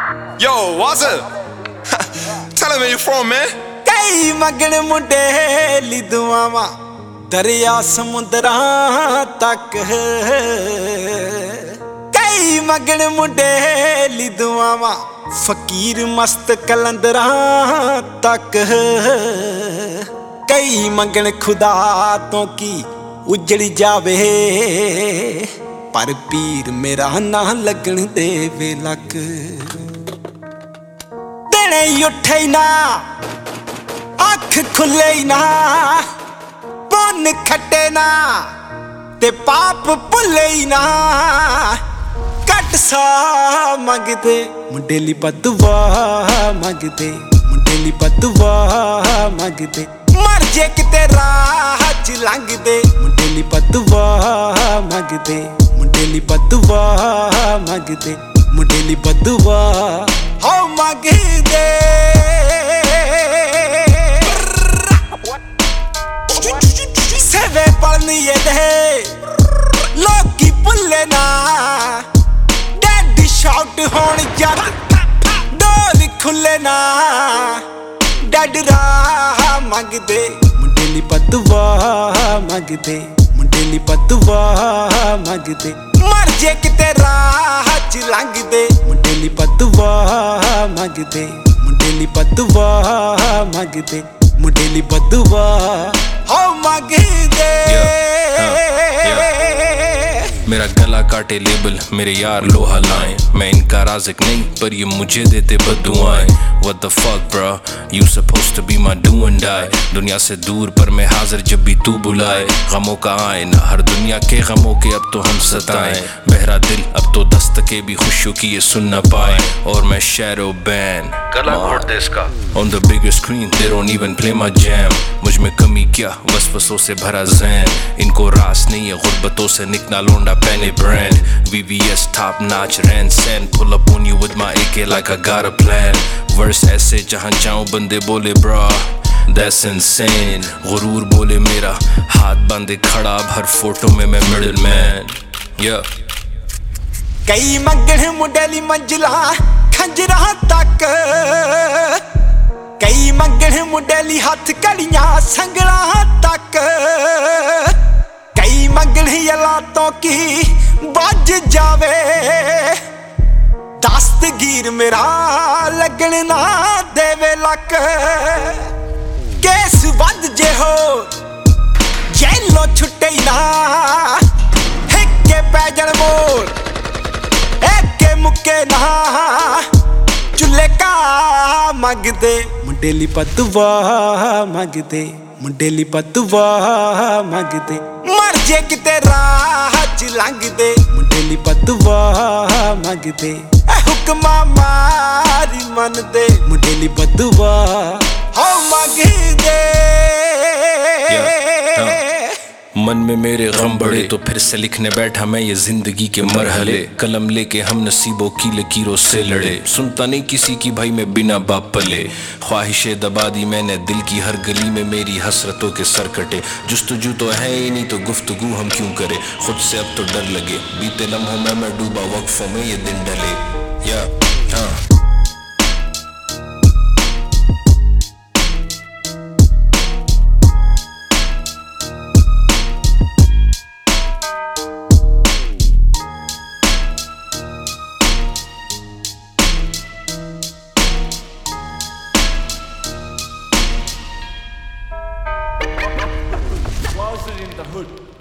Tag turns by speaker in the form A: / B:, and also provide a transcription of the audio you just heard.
A: Yo, what's up? Tell him where you from, man.
B: कई मगन मुंडे ली दुआवां दरिया समुंदरां तक कई मगन मुंडे ली दुआवां फकीर मस्त कलंदरां तक कई मंगन खुदा तो की उजड़ जावे पर पीर मेरा ना लगन देवे लक देने उठे ना अख खुले ना पुन खटे ना ते पाप भुले ना कट सा मंगदे मुंडे ली बदुआ मंगदे मुंडे ली बदुआ मंगदे मर जे किते राह च लंघदे मुंडे ली बदुआ मंगदे मुंडे ली बदुआ मंगदे मुंडे ली बदुआ हो मंगदे सेवे पढ़निए दे लोकी भुल्ले ना डैडी शाउट होन जद डोल खुले ना डैड राह मंगदे मुंडे ली बदुआ मंगदे मुंडे ली बदुआ मंगदे मर जे किते राह च लंघदे मुंडे ली बदुआ मंगदे मुंडे ली बदुआ मंगदे मुंडे ली बदुआ हो मंगदे
C: मेरा गला काटे लेबल मेरे यार लोहा लाएं मैं इनका राज़िक नहीं पर ये मुझे देते बद्दुआएं What the fuck bro you supposed to be my do and die दुनिया से दूर पर मैं हाजिर जब भी तू बुलाए गमों का आयना हर दुनिया के गमों के अब तो हम सताएं बहरा दिल अब तो दस्तके भी खुशियों की ये सुन न पाए और मैं शैरो बैन
A: गला घोट दे इसका
C: On the bigger screen they don't even play my jam मुझ में कमी क्या वसवसों से भरा ज़हन इनको रास नहीं है गुर्बतों से निकना लोंडा पहने brand VVS top notch ran sand pull up on you with my AK like I got a plan verse ऐसे जहाँ जाऊँ बंदे बोले bro That's insane गुरूर बोले मेरा हाथ बांधे खड़ा अब हर फोटो में मैं मिडिल मैन yeah
B: कई मंगन मुंडेली मंजिला खंजरा तक कई मंगन मुंडेली हाथ कड़ियां संगला तक कई मंगन यलातों की बज जावे दस्तगीर मेरा लगन ना देवे लक केस वध जे हो जेलो छुट्टे ना हिक्के पैजन मोर एके मुक्के ना चुल्ले का मंगदे मुंडे ली बदुआ मंगदे मुंडे ली बदुआ मंगदे मर जे किते राह च लंघदे मुंडे ली बदुआ मंगदे हुक्मा मारी मनदे मुंडे ली बदुआ हो मंगदे
C: मन में मेरे गम बढ़े तो फिर से लिखने बैठा मैं ये जिंदगी के मरहले कलम लेके हम नसीबों की लकीरों से लड़े सुनता नहीं किसी की भाई मैं बिना बाप पले ख्वाहिशें दबा दी मैंने दिल की हर गली में मेरी हसरतों के सर कटे जुस्तजू तो है ही नहीं तो गुफ्तगू हम क्यों करे खुद से अब तो डर लगे बीते लम्हों में मैं डूबा वक्फों में ये दिन डले या हाँ
D: Closer in the hood.